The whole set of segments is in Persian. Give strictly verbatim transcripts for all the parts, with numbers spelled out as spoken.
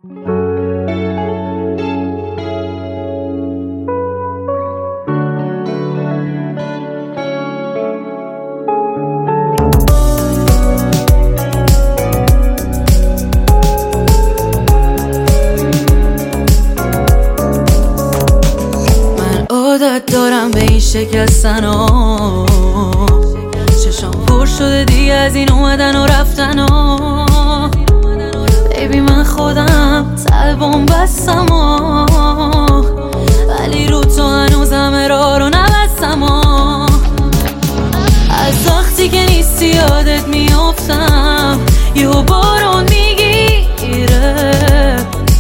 عادت دارم به این شکستن ها، چشام پر شده دیگه از این اومدن و رفتن ها. بیبی من خودم طلبم بستم ها، ولی رو تو هنوزم ارار رو نبستم ها. از وقتی که نیستی یادت میافتم، یهو بارون میگیره،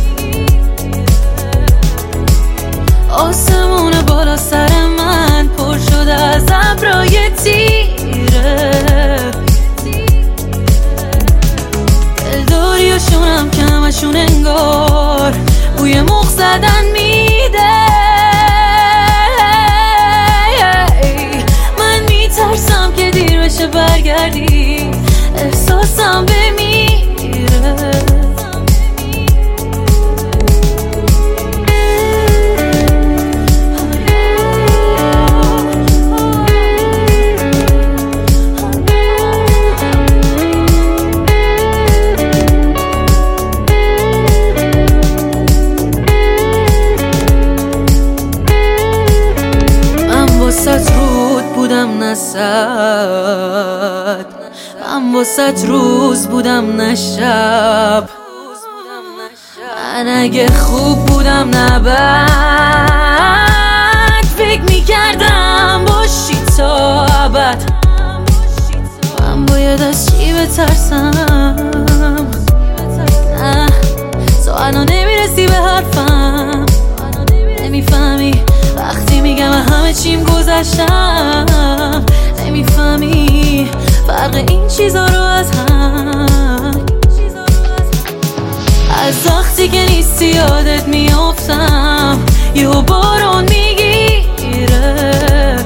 آسمون بالا سر من پر شده از ابرای تیره. دلداری و شونم که همشون انگار بوی مخ زدن میده. من میترسم که دیر بشه برگردی، احساسم بمیره. واسه رود بودم نه صد، من واسه روز بودم نه شب. من اگه خوب بودم نه بد، فکر میکردم باشی تا ابد. من باید از چی بترسم؟ نه تو الان نمیرسی به حرفم، نمیفهمی وقتی میگم همه چیم گذشتم. نمیفهمی فرق این چیزا رو از هم. از وقتی که نیستی یادت میافتم، یهو بارون میگیره،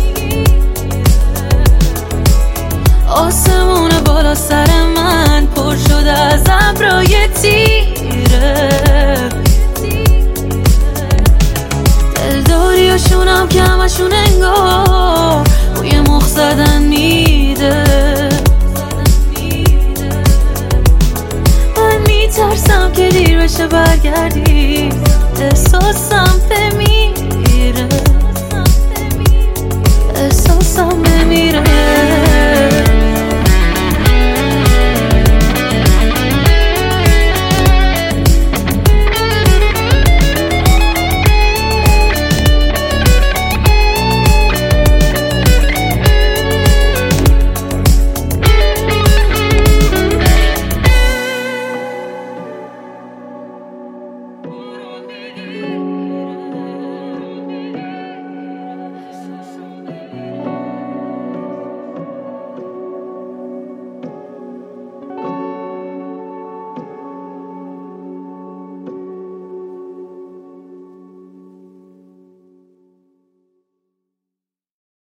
آسمون بالا سر من پر شده از ابرای تیره. دلداری و شونم که همشون انگار بوی مخ زدن میده. من میترسم که دیر بشه برگردی، احساسم بمیره.